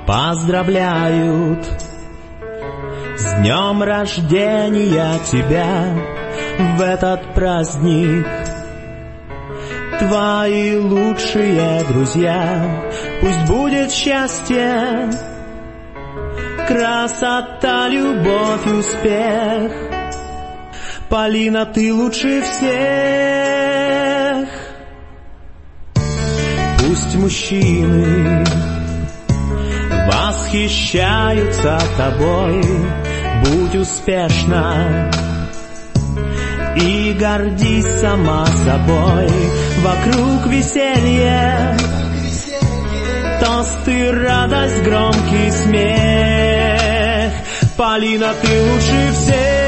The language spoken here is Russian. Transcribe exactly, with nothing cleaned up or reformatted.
поздравляют с днем рождения тебя в этот праздник. Твои лучшие друзья, пусть будет счастье, красота, любовь, успех. Полина, ты лучше всех. Пусть мужчины восхищаются тобой, будь успешна и гордись сама собой. Вокруг веселье, тосты, радость, громкий смех. Полина, ты лучше всех.